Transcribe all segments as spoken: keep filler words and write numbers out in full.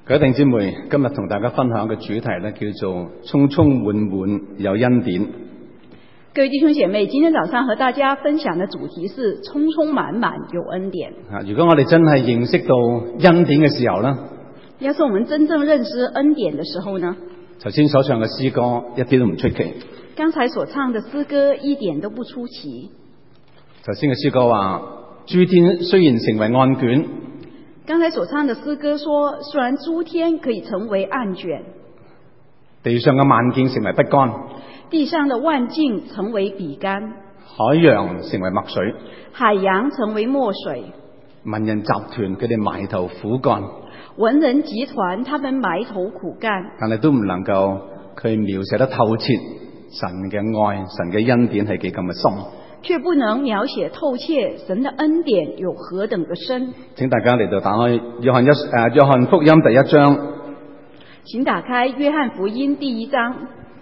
各位弟兄姊妹，今日同大家分享嘅主題咧，叫做充充滿滿有恩典。 各位弟兄姐妹，今天早上和大家分享的主題是充充滿滿有恩典。 啊，如果我哋真係認識到恩典嘅時候咧， 要是我們真正認識恩典的時候呢， 頭先所唱嘅詩歌一啲都唔出奇。 剛才所唱的詩歌一點都不出奇。 頭先嘅詩歌話，諸天雖然成為案卷， 剛才所唱的詩歌說，雖然諸天可以成為案卷， 地上嘅萬境成為筆桿， 地上的萬境成為筆桿， 海洋成為墨水， 海洋成為墨水， 文人集團佢哋埋頭苦幹， 文人集團他們埋頭苦幹， 但係都唔能夠佢描寫得透徹神嘅愛、神嘅恩典係幾咁嘅深， 卻不能描寫透徹神的恩典有何等的深。 請大家嚟到打開約翰一誒約翰福音第一章。 請打開約翰福音第一章。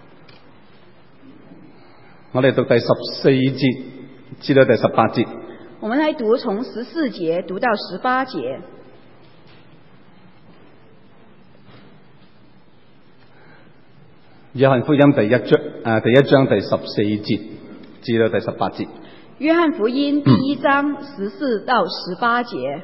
我哋讀第十四節至到第十八節。 我們來讀從十四節讀到十八節。 約翰福音第一章誒、呃、第一章第十四節至到第十八節。 約翰福音第一章十四到十八節。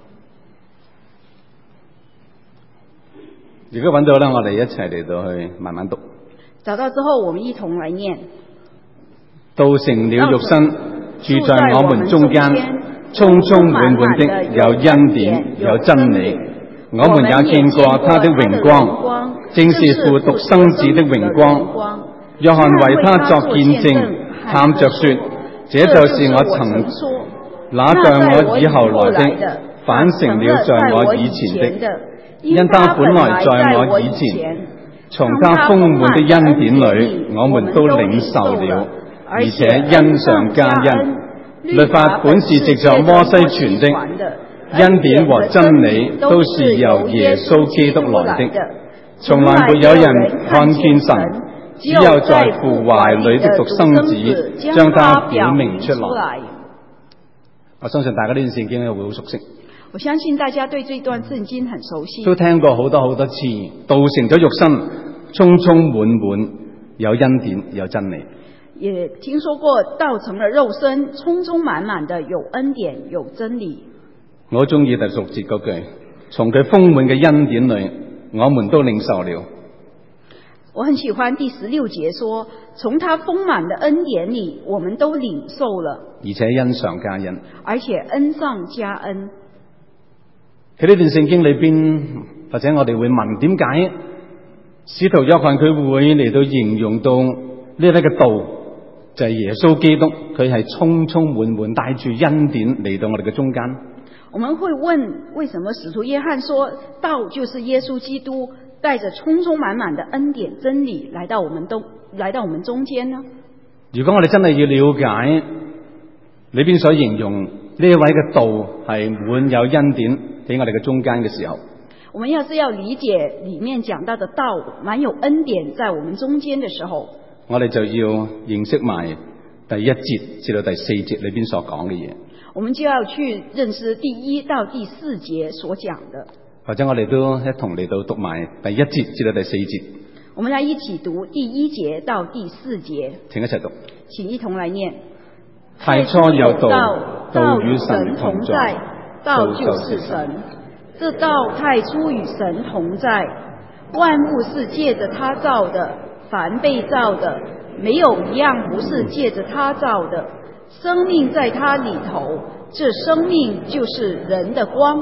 如果揾到咧，我哋一齊嚟到去慢慢讀。 找到之後，我們一同來念。 道成了肉身，住在我們中間，充充滿滿的有恩典，有真理。我們也見過他的榮光，正是父獨生子的榮光。約翰為他作見證，喊着說：這就是我曾那在我以後來的，反成了在我以前的。因他本來在我以前，從他豐滿的恩典裏，我們都領受了，而且恩上加恩。律法本是藉着摩西傳的，恩典和真理都是由耶穌基督來的。從來沒有人看見神，只有在父懷裏的獨生子將他表明出來。我相信大家呢段聖經咧會好熟悉。 我相信大家對這段聖經很熟悉， 都聽過好多好多次，道成咗肉身，充充滿滿有恩典有真理。 也聽說過道成了肉身，充充滿滿的有恩典有真理。 我好中意第六節嗰句，從佢豐滿嘅恩典裏，我們都領受了。 我很喜歡第十六節說，從他豐滿的恩典裏，我們都領受了， 而且恩上加恩， 而且恩上加恩。 喺呢段聖經裏邊，或者我哋會問，點解使徒約翰佢會嚟到形容到呢一個嘅道就係耶穌基督，佢係充充滿滿帶住恩典嚟到我哋嘅中間。 我們會問，為什麼使徒約翰說道就是耶穌基督，帶着充充滿滿的恩典真理來到我們都來到我們中間呢？ 如果我哋真係要了解裏邊所形容呢一位嘅道係滿有恩典喺我哋嘅中間嘅時候， 我們要是要理解裏面講到的道滿有恩典在我們中間的時候， 我哋就要認識埋第一節至到第四節裏邊所講嘅嘢。 我們就要去認識第一到第四節所講的。 或者我哋都一同嚟到讀埋第一節至到第四節。 我們來一起讀第一節到第四節。 請一齊讀。 請一同來念。 太初有道，道與神同在， 道就是神。這道太初與神同在，萬物是借着他造的，凡被造的，沒有一樣不是借着他造的。生命在他裏頭，這生命就是人的光。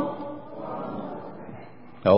好，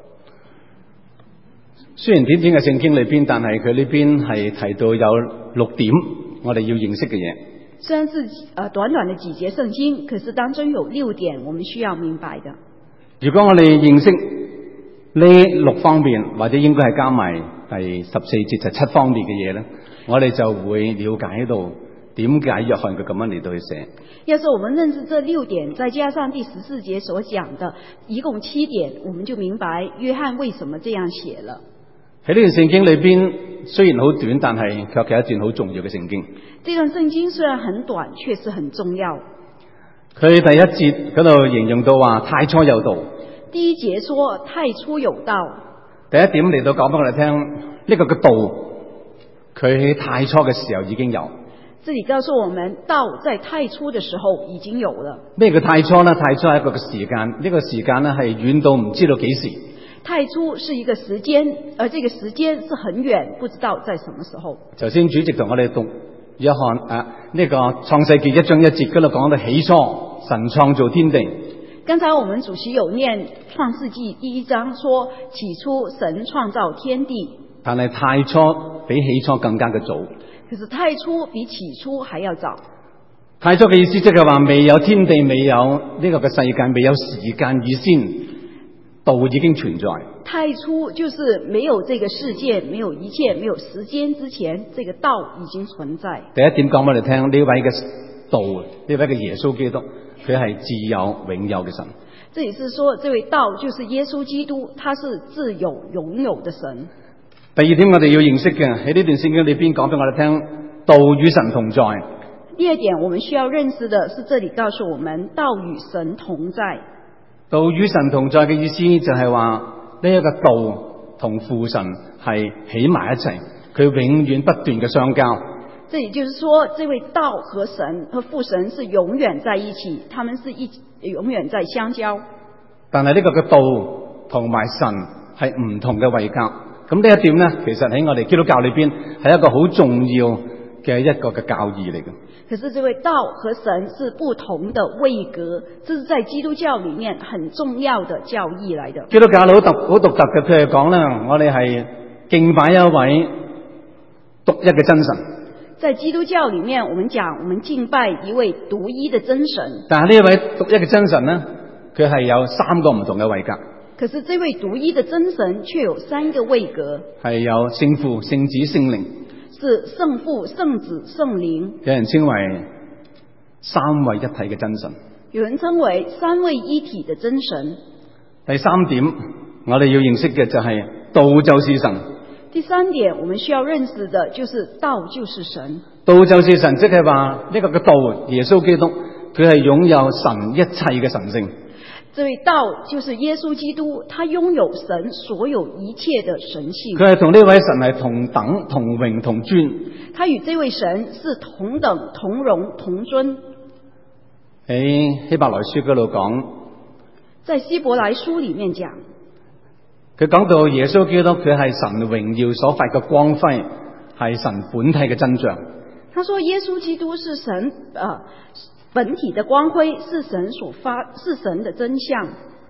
雖然短短嘅聖經裏邊，但係佢呢邊係提到有六點我哋要認識嘅嘢。 雖然是呃短短的幾節聖經，可是當中有六點我們需要明白的。 如果我哋認識呢六方面，或者應該係加埋第十四節就七方面嘅嘢咧，我哋就會了解到點解約翰佢咁樣嚟到去寫。 要是我們認識這六點，再加上第十四節所講的一共七點，我們就明白約翰為什麼這樣寫了。 喺呢段聖經裏邊，雖然好短，但係卻係一段好重要嘅聖經。 這段聖經雖然很短，卻是很重要。 佢第一節嗰度形容到話太初有道。 第一節說太初有道。 第一點嚟到講俾我哋聽，呢、這個嘅道，佢喺太初嘅時候已經有。 這裡告訴我們，道在太初的時候已經有了。 咩叫太初呢？太初係一個嘅時間，呢、這個時間呢係遠到唔知道幾時。 太初是一個時間，而這個時間是很遠，不知道在什麼時候。 頭先主席同我哋讀約翰啊，呢、這個創世紀一章一節嗰度講到起初神創造天地。 剛才我們主席有念創世紀第一章說，起初神創造天地。 但係太初比起初更加嘅早。 可是太初比起初還要早。 太初嘅意思即係話未有天地，未有呢個嘅世界，未有時間以先，道已經存在。 太初就是沒有這個世界，沒有一切，沒有時間之前，這個道已經存在。 第一點講俾你聽，呢位嘅道，呢位嘅耶穌基督，佢係自有永有嘅神。 這裡是說，這位道就是耶穌基督，他是自有永有的神。 第二點我哋要認識嘅，喺呢段聖經裏邊講俾我哋聽，道與神同在。 第二點我們需要認識的是，這裡告訴我們道與神同在。 道與神同在嘅意思就係話呢一個道同父神係起埋一齊，佢永遠不斷嘅相交。 這裡就是說，這位道和神和父神是永遠在一起，他們是一永遠在相交。 但係呢個嘅道同埋神係唔同嘅位格。咁呢一點呢，其實喺我哋基督教裏邊係一個好重要嘅一個嘅教義嚟嘅。 可是這位道和神是不同的位格，這是在基督教裏面很重要的教義來的。 基督教好特好獨特嘅，譬如講咧，我哋係敬拜一位獨一嘅真神。 在基督教裏面，我們講我們敬拜一位獨一的真神。 但係呢一位獨一嘅真神呢，佢係有三個唔同嘅位格。 可是這位獨一的真神卻有三個位格， 係有聖父、聖子、聖靈， 是聖父、聖子、聖靈。 有人稱為三位一體嘅真神， 有人稱為三位一體的真神。 第三點，我哋要認識嘅就係道就是神。 第三點，我們需要認識的就是道就是神。 道就是神，即係話呢個嘅道，耶穌基督，佢係擁有神一切嘅神性。 這位道就是耶穌基督，他擁有神所有一切的神性。 佢係同呢位神係同等、同榮、同尊。 他與這位神是同等、同榮、同尊。 喺希伯來書嗰度講， 在希伯來書裏面講， 佢講到耶穌基督，佢係神榮耀所發嘅光輝，係神本體嘅真相。 他說耶穌基督是神啊。呃本體的光輝是神所發，是神的真相。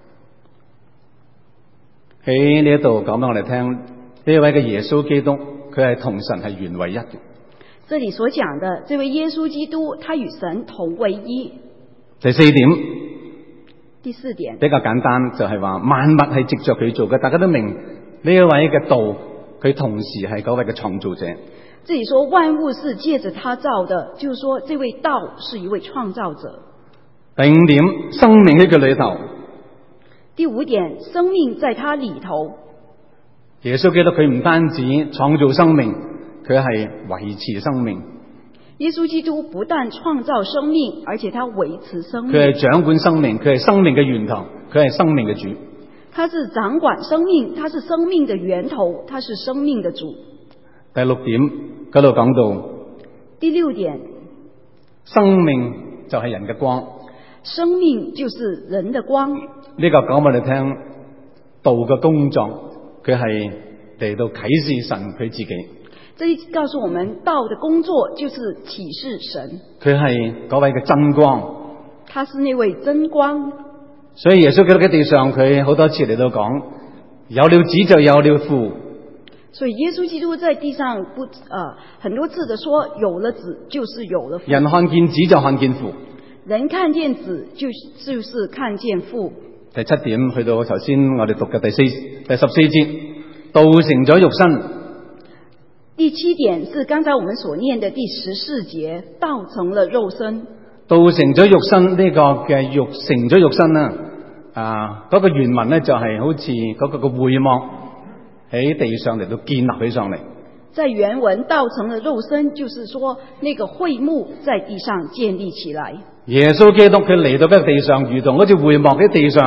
喺呢一度講俾我哋聽，呢一位嘅耶穌基督，佢係同神係原為一嘅。 這裏所講的這位耶穌基督，他與神同為一。 第四點， 第四點比較簡單，就係話萬物係藉着佢做嘅。大家都明呢一位嘅道，佢同時係嗰位嘅創造者。 這裡說萬物是借着他造的，就是說這位道是一位創造者。 第五點，生命喺佢裏頭。 第五點，生命在他裏頭。 耶穌基督佢唔單止創造生命，佢係維持生命。 耶穌基督不但創造生命，而且他維持生命。 佢係掌管生命，佢係生命嘅源頭，佢係生命嘅主。 他是掌管生命，他是生命的源頭，他是生命的主。 第六點嗰度講到， 第六點， 生命就係人嘅光， 生命就是人的光。 呢、這個講俾你聽，道嘅工作，佢係嚟到啟示神佢自己。 這一告訴我們，道的工作就是啟示神。 佢係嗰位嘅真光， 他是那位真光。 所以耶穌基督喺地上，佢好多次嚟到講，有了子就有了父。 所以耶穌基督在地上不呃很多次的說，有了子就是有了父。 人看見子就看見父。 人看見子就就是看見父。 第七點去到頭先我哋讀嘅第四第十四節，道成咗肉身。 第七點是剛才我們所念的第十四節，道成了肉身。 道成咗肉身呢、這個嘅肉成咗肉身啦，啊嗰、那個原文咧就係好似嗰個個會幕喺地上嚟到建立起上嚟。 在原文道成了肉身，就是說那個會幕在地上建立起來。 耶穌基督佢嚟到呢個地上，如同好似會幕喺地上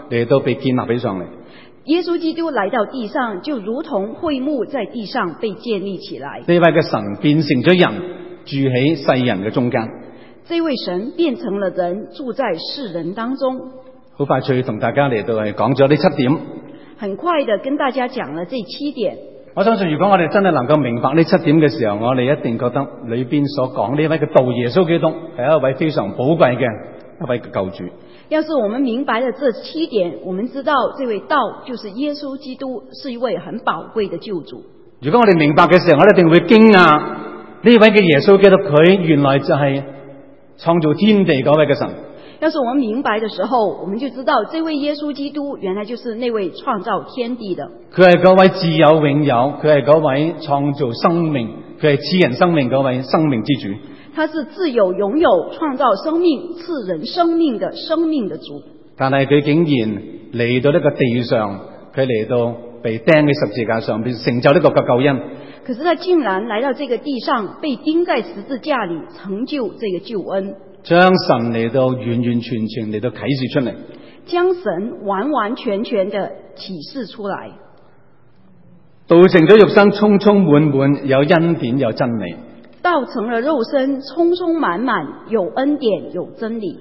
嚟到被建立起上嚟。 耶穌基督來到地上，就如同會幕在地上被建立起來。 呢位嘅神變成咗人，住喺世人嘅中間。 這位神變成了人，住在世人當中。 好快脆同大家嚟到係講咗呢七點。 很快的跟大家講了這七點。 我相信如果我哋真係能夠明白呢七點嘅時候，我哋一定覺得裏邊所講呢位嘅道耶穌基督係一位非常寶貴嘅一位嘅救主。 要是我們明白了這七點，我們知道這位道就是耶穌基督，是一位很寶貴的救主。 如果我哋明白嘅時候，我哋一定會驚訝呢位嘅耶穌基督，佢原來就係創造天地嗰位嘅神。 要是我們明白的時候，我們就知道這位耶穌基督原來就是那位創造天地的。佢係嗰位自有永有，佢係嗰位創造生命，佢係賜人生命嗰位生命之主。 他是自有永有，創造生命，賜人生命的生命的主。 但係佢竟然嚟到呢個地上，佢嚟到被釘喺十字架上邊，成就呢個嘅救恩。 可是他竟然來到這個地上，被釘在十字架裏，成就這個救恩。 將神嚟到完完全全嚟到啟示出嚟， 將神完完全全的啟示出來， 道成咗肉身，充充滿滿，有恩典有真理。 道成了肉身，充充滿滿，有恩典有真理。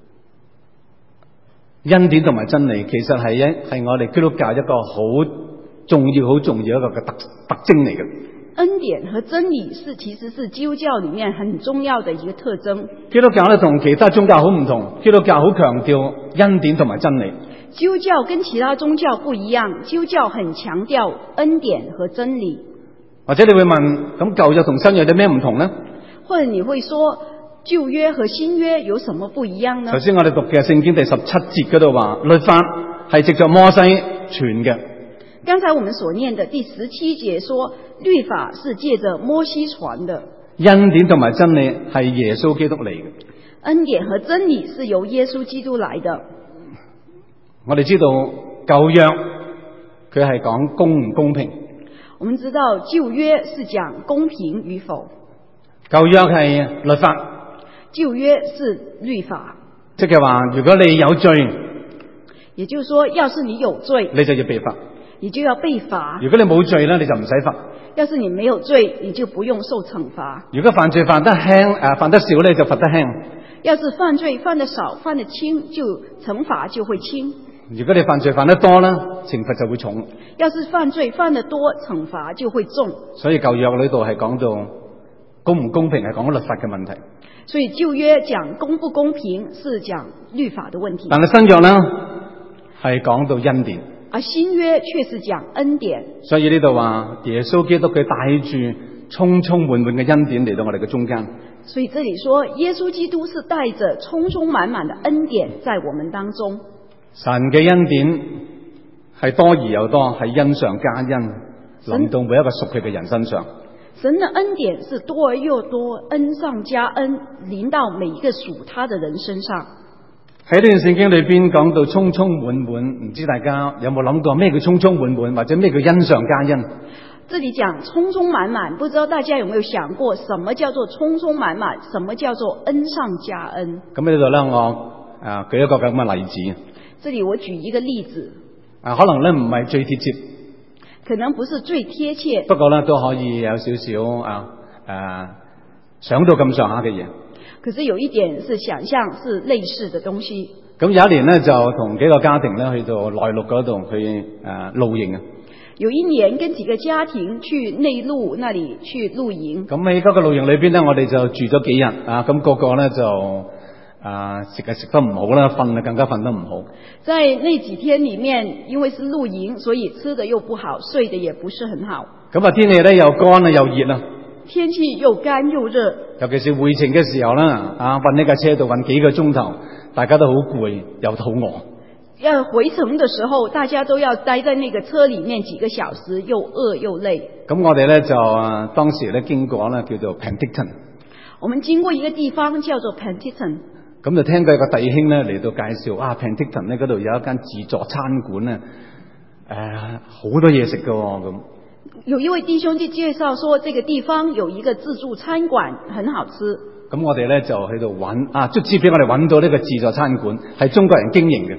恩典同埋真理，其實係一係我哋基督教一個好重要、好重要一個嘅特特徵嚟嘅。 恩典和真理是其實是基督教裏面很重要的一個特徵。 基督教咧同其他宗教好唔同，基督教好強調恩典同埋真理。 基督教跟其他宗教不一樣，基督教很強調恩典和真理。 或者你會問，咁舊約同新約有咩唔同呢？ 或者你會說舊約和新約有什麼不一樣呢？ 首先我哋讀嘅聖經第十七節嗰度話，律法係藉着摩西傳嘅。 剛才我們所念的第十七節說，律法是借着摩西傳的。 恩典同埋真理係耶穌基督嚟嘅。 恩典和真理是由耶穌基督來的。 我哋知道舊約佢係講公唔公平。 我們知道舊約是講公平與否。 舊約係律法。 舊約是律法。 即係話，如果你有罪， 也就是說，要是你有罪， 你就要被罰。 你就要被罰。 如果你冇罪咧，你就唔使罰。 要是你沒有罪，你就不用受懲罰。 如果犯罪犯得輕，誒、呃、犯得少咧，就罰得輕。 要是犯罪犯得少，犯得輕，就懲罰就會輕。 如果你犯罪犯得多咧，懲罰就會重。 要是犯罪犯得多，懲罰就會重。 所以舊約呢度係講到公唔公平，係講律法嘅問題。 所以舊約講公不公平，是講律法的問題。 但係新約呢，係講到恩典。 而新約卻是講恩典。 所以呢度話耶穌基督佢帶住充充滿滿嘅恩典嚟到我哋嘅中間。 所以這裏說耶穌基督是帶着充充滿滿的恩典在我們當中。 神嘅恩典係多而又多，係恩上加恩，臨到每一個屬佢嘅人身上。 神的恩典是多而又多，恩上加恩，臨到每一個屬他的人身上。 喺呢段聖經裏邊講到充充滿滿，唔知大家有冇諗過咩叫充充滿滿，或者咩叫恩上加恩？ 這裏講充充滿滿，不知道大家有沒有想過，什麼叫做充充滿滿，什麼叫做恩上加恩？ 咁呢度咧，我啊舉一個咁嘅例子。 這裏我舉一個例子。 啊，可能咧唔係最貼切， 可能不是最貼切， 不過咧都可以有少少啊誒想到咁上下嘅嘢。 可是有一點是想象是類似的東西。 咁有一年咧就同幾個家庭咧去到內陸嗰度去誒、呃、露營啊。 有一年跟幾個家庭去內陸那裏去露營。咁喺嗰個露營裏邊咧，我哋就住咗幾日啊。咁、那個個咧就啊食啊食得唔好啦，瞓啊更加瞓得唔好。 在那幾天裏面，因為是露營，所以吃的又不好，睡得也不是很好。 咁啊天氣咧又乾啊又熱啊。 天氣又乾又熱。 尤其是回程嘅時候啦，啊瞓呢架車度瞓幾個鐘頭，大家都好攰又肚餓。 要回程的時候，大家都要待在那個車裏面幾個小時，又餓又累。 咁我哋咧就啊當時咧經過咧叫做 Penticton。 我們經過一個地方叫做 Penticton。 咁就聽過一個弟兄咧嚟到介紹啊 Penticton 咧嗰度有一間自助餐館咧，誒好多嘢食噶咁。 有一位弟兄就介紹說，這個地方有一個自助餐館，很好吃。咁我哋咧就喺度揾啊，卒之俾我哋揾到呢個自助餐館係中國人經營嘅。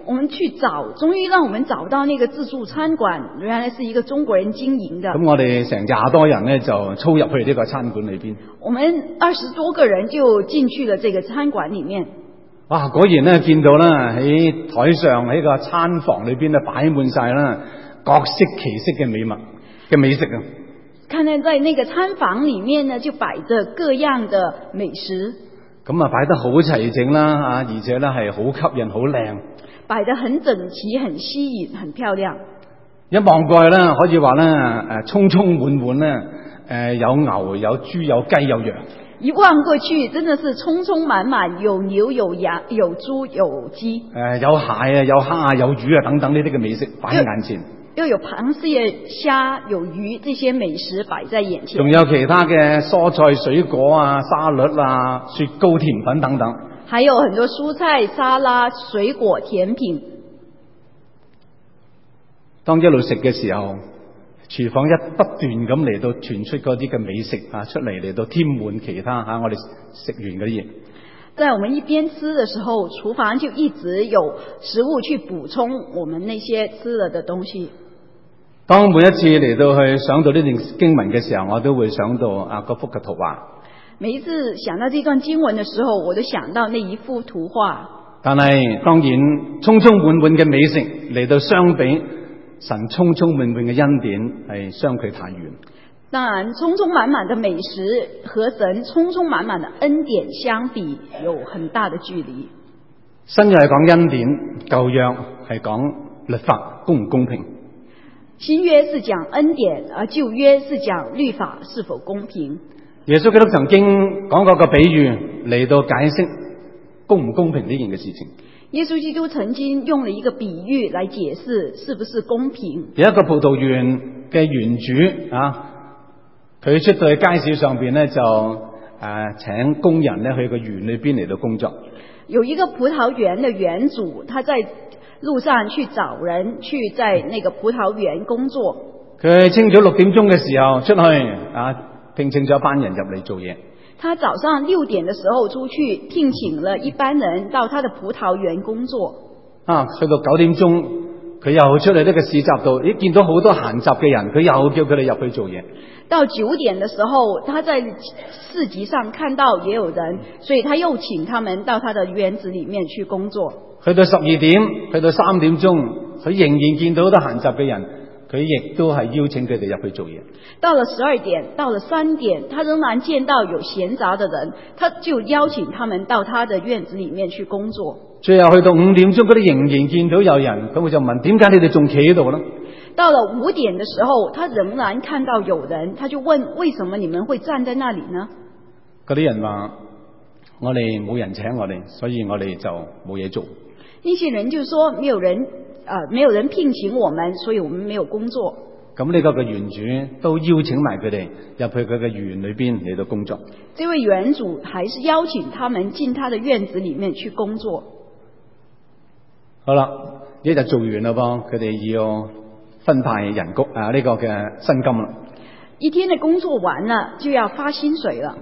我們去找，終於讓我們找到那個自助餐館，原來是一個中國人經營的。 咁我哋成廿多人咧就操入去呢個餐館裏邊。 我們二十多個人就進去了這個餐館裡面。 哇！果然咧見到啦，喺台上喺個餐房裏邊咧擺滿晒啦各式其式嘅美物嘅美食啊！ 看見在那個餐房裡面呢，就擺着各樣的美食。 咁啊擺得好齊整啦，啊而且咧係好吸引、好靚。 擺得很整齊、很吸引、很漂亮。 一望過去咧，可以話咧誒充充滿滿咧，誒有牛、有豬、有雞、有羊。 一望過去，真的是充充滿滿，有牛、有羊、有豬、有雞。 誒有蟹啊、有蝦啊、有魚啊等等呢啲嘅美食擺喺眼前。 又有螃蟹、蝦、有魚，這些美食擺在眼前。 仲有其他嘅蔬菜、水果啊、沙律啊、雪糕、甜品等等。 還有很多蔬菜、沙拉、水果、甜品。 當一路食嘅時候，廚房一不斷咁嚟到傳出嗰啲嘅美食啊出嚟，嚟到添滿其他吓、啊、我哋食完嗰啲嘢。 在我們一邊吃的時候，廚房就一直有食物去補充我們那些吃了的東西。 當每一次嚟到去想到呢段經文嘅時候，我都會想到啊嗰幅嘅圖畫。 每一次想到這段經文的時候，我都想到那一幅圖畫。 但係當然充充滿滿嘅美食嚟到相比神充充滿滿嘅恩典係相距太遠。 當然充充滿滿的美食和神充充滿滿的恩典相比有很大的距離。 新約係講恩典，舊約係講律法公唔公平。 新約是講恩典，而舊約是講律法是否公平。 耶穌基督曾經講過個比喻嚟到解釋公唔公平呢件嘅事情。 耶穌基督曾經用了一個比喻來解釋是不是公平。 有一個葡萄園嘅園主啊，佢出到去街市上邊咧就誒、啊、請工人咧去個園裏邊嚟到工作。 有一個葡萄園的園主，他在路上去找人去在那個葡萄園工作。 佢清早六點鐘嘅時候出去啊，聘請咗一班人入嚟做嘢。 他早上六點的時候出去聘請了一班人到他的葡萄園工作。 啊，去到九點鐘，佢又出嚟呢個市集度，咦，見到好多閒雜嘅人，佢又叫佢哋入去做嘢。 到九點的時候，他在市集上看到也有人，所以他又請他們到他的園子裏面去工作。 去到十二點，去到三點鐘，佢仍然見到好多閒雜嘅人，佢亦都係邀請佢哋入去做嘢。 到了十二點，到了三點，他仍然見到有閒雜的人，他就邀請他們到他的院子裏面去工作。 最後去到五點鐘，佢哋仍然見到有人，咁佢就問：點解你哋仲企喺度呢？ 到了五點的時候，他仍然看到有人，他就問：為什麼你們會站在那裏呢？ 嗰啲人話：我哋冇人請我哋，所以我哋就冇嘢做。 那些人就說：沒有人，呃，沒有人聘請我們，所以我們沒有工作。 咁呢個嘅園主都邀請埋佢哋入去佢嘅園裏邊嚟到工作。 這位園主還是邀請他們進他的院子裏面去工作。 好啦，一日做完啦噃，佢哋要分派人工啊，呢個嘅薪金啦。 一天的工作完了，就要發薪水了。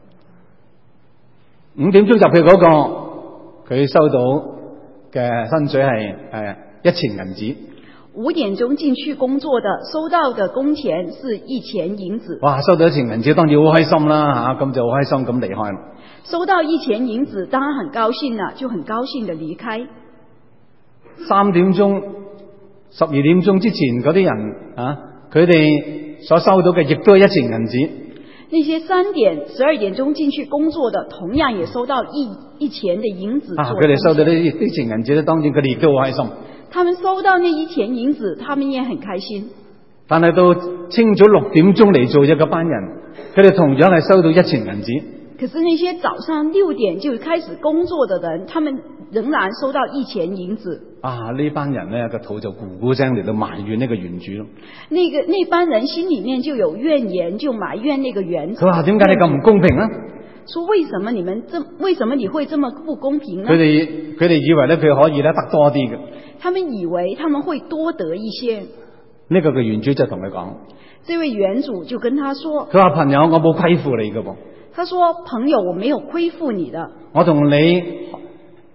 五點鐘入去嗰個，佢收到嘅薪水係誒一錢銀紙。 五點鐘進去工作的，收到的工錢是一錢銀子。 哇，收到一錢銀紙，當然好開心啦吓，咁就好開心咁離開啦。 收到一錢銀子，當然很高興啦，就很高興的離開。 三點鐘、十二點鐘之前嗰啲人啊，佢哋所收到嘅亦都係一錢銀紙。 那些三點、十二點鐘進去工作的，同樣也收到一一錢的銀子。 啊，佢哋收到呢一錢銀紙咧，當然佢哋亦都好開心。 他們收到那一錢銀子，他們也很開心。 但係到清早六點鐘嚟做嘢嗰班人，佢哋同樣係收到一錢銀紙。 可是那些早上六點就開始工作的人，他們仍然收到一錢銀子。啊， 呢班人呢個肚就咕咕聲嚟到埋怨呢個園主咯。 那個那班人心裏面就有怨言，就埋怨那個園主。 佢話：點解你咁唔公平呢？ 說為什麼你們這為什麼你會這麼不公平呢？ 佢哋佢哋以為咧佢可以咧得多啲嘅。 他們以為他們會多得一些。 呢個嘅園主就同佢講， 這位園主就跟他說： 佢話朋友，我冇虧負你嘅噃。 他說：朋友，我沒有虧負你的。 我同你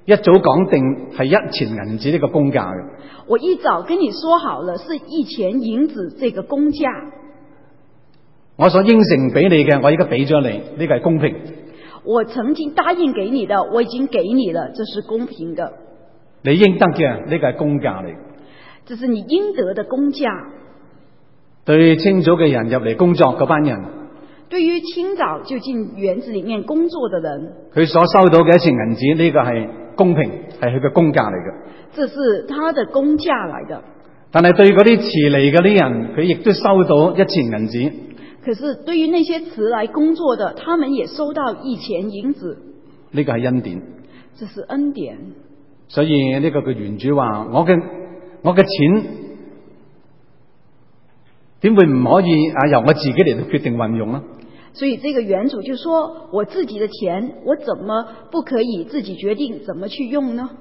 一早講定係一錢銀子呢個公價嘅。 我一早跟你說好了，是一錢銀子這個公價。 我所應承俾你嘅，我而家俾咗你，呢個係公平。 我曾經答應給你的，我已經給你了，這是公平的。 你應得嘅，呢個係公價嚟。 這是你應得的公價。 對清早嘅人入嚟工作嗰班人， 對於清早就進園子裏面工作的人， 佢所收到嘅一錢銀子，呢個係公平，係佢嘅公價嚟嘅。 這是他的公價來的。 但係對嗰啲遲嚟嗰啲人，佢亦都收到一錢銀子。 可是對於那些遲來工作的，他們也收到一錢銀子。 呢個係恩典。 這是恩典。 所以呢個嘅園主話：我嘅我嘅錢點會唔可以啊由我自己嚟到決定運用呢？ 所以這個園主就說：我自己的錢，我怎麼不可以自己決定怎麼去用呢？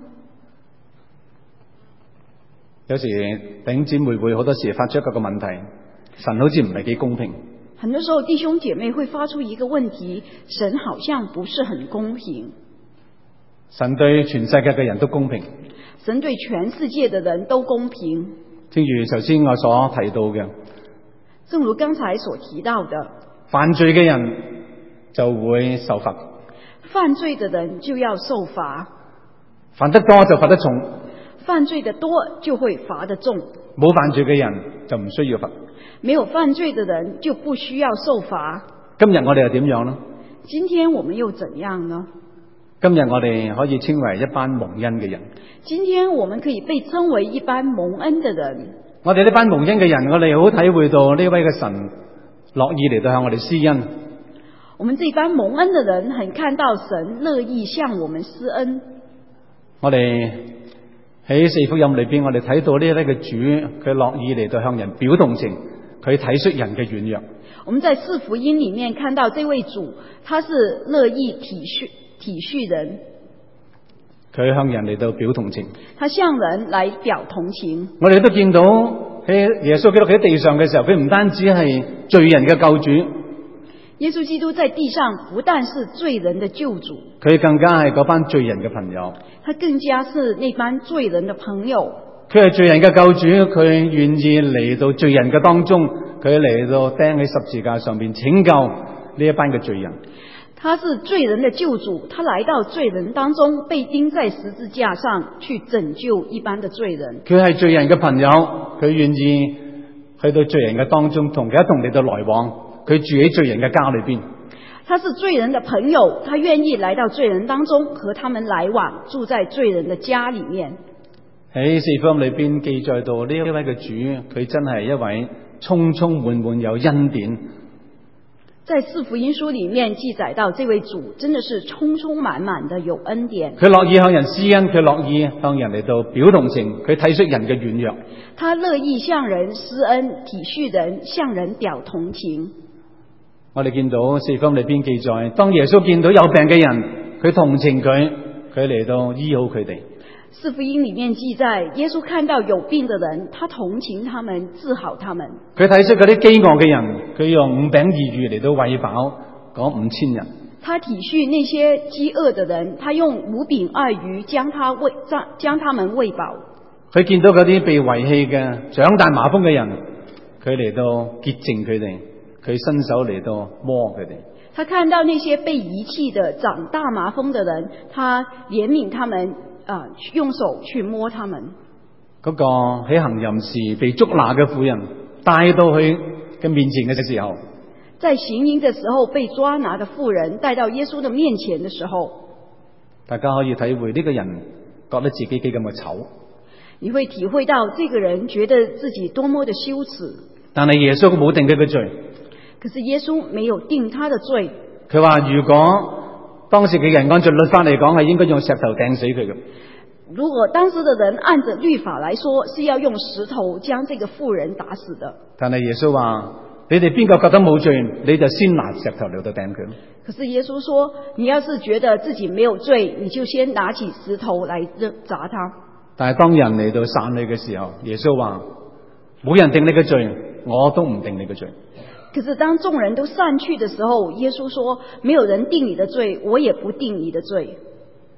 有時弟兄姊妹會好多時發出一個個問題，神好似唔係幾公平。 很多時候弟兄姐妹會發出一個問題，神好像不是很公平。 神對全世界嘅人都公平。 神對全世界的人都公平。 正如頭先我所提到嘅， 正如剛才所提到的， 犯罪嘅人就會受罰。 犯罪的人就要受罰。 犯得多就罰得重。 犯罪的多就會罰得重。 冇犯罪嘅人就唔需要罰。 沒有犯罪的人就不需要受罰。 今日我哋又點樣呢？ 今天我們又怎樣呢？ 今日我哋可以稱為一班蒙恩嘅人。 今天我們可以被稱為一班蒙恩的人。 我哋呢班蒙恩嘅人，我哋好體會到呢位嘅神樂意嚟到向我哋施恩。 我們這班蒙恩的人很看到神樂意向我們施恩。我哋喺四福音裏邊，我哋睇到呢一位嘅主，佢樂意嚟到向人表同情，佢體恤人嘅軟弱。 我們在四福音裏面看到這位主，他是樂意體恤體恤人， 佢向人嚟到表同情， 他向人來表同情。 我哋都見到喺耶穌基督喺地上嘅時候，佢唔單止係罪人嘅救主。 耶穌基督在地上不但是罪人的救主， 佢更加係嗰班罪人嘅朋友。 他更加是那班罪人的朋友。 佢係罪人嘅救主，佢願意嚟到罪人嘅當中，佢嚟到釘喺十字架上面拯救呢一班嘅罪人。 他是罪人的救主，他來到罪人當中，被釘在十字架上去拯救一般的罪人。 佢係罪人嘅朋友，佢願意去到罪人嘅當中，同佢一同嚟到來往。佢住喺罪人嘅家裏邊。 他是罪人的朋友，他願意來到罪人當中，和他們來往，住在罪人的家裏面。 喺四福音裏邊記載到呢一位嘅主，佢真係一位充充滿滿有恩典。 在四福音書裏面記載到，這位主真的是充充滿滿的有恩典。 佢樂意向人施恩，佢樂意向人嚟到表同情，佢體恤人嘅軟弱。 他樂意向人施恩，體恤人，向人表同情。 我哋見到四福音裏邊記載，當耶穌見到有病嘅人，佢同情佢，佢嚟到醫好佢哋。 四福音裏面記載，耶穌看到有病的人，他同情他們，治好他們。佢睇出嗰啲飢餓嘅人，佢用五餅二魚嚟到餵飽嗰五千人。 他體恤那些飢餓的人，他用五餅二魚將他餵將將他們餵飽。 佢見到嗰啲被遺棄嘅長大麻風嘅人，佢嚟到潔淨佢哋，佢伸手嚟到摸佢哋。 他看到那些被遺棄的長大麻風的人，他憐憫他們。啊！用手去摸他們。 嗰個喺行淫時被捉拿嘅婦人帶到佢嘅面前嘅時候， 在行淫嘅時候被抓拿嘅婦人帶到耶穌嘅面前嘅時候， 大家可以體會呢個人覺得自己幾咁嘅醜。 你會體會到這個人覺得自己多麼的羞恥。 但係耶穌冇定佢嘅罪。 可是耶穌沒有定他的罪。 佢話如果當時嘅人按照律法嚟講，係應該用石頭掟死佢嘅。 如果當時的人按着律法來說，是要用石頭將這個婦人打死的。 但係耶穌話：你哋邊個覺得冇罪，你就先拿石頭嚟到掟佢。 可是耶穌說：你要是覺得自己沒有罪，你就先拿起石頭來砸他。但係當人嚟到散去嘅時候，耶穌話：冇人定你嘅罪，我都唔定你嘅罪。可是當眾人都散去的時候，耶穌說：沒有人定你的罪，我也不定你的罪。